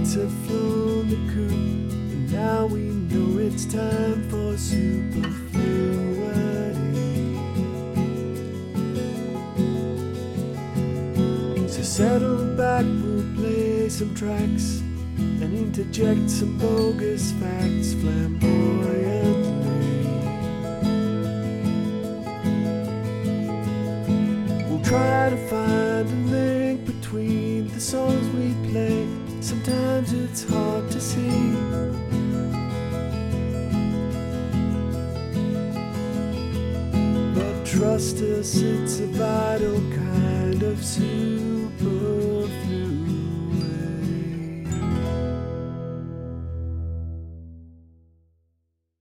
lights have flown the coop, and now we know it's time for superfluity. So settle back, we'll play some tracks and interject some bogus facts flamboyantly. We'll try to find a link between the songs we play. Sometimes it's hard to see, but trust us, it's a vital kind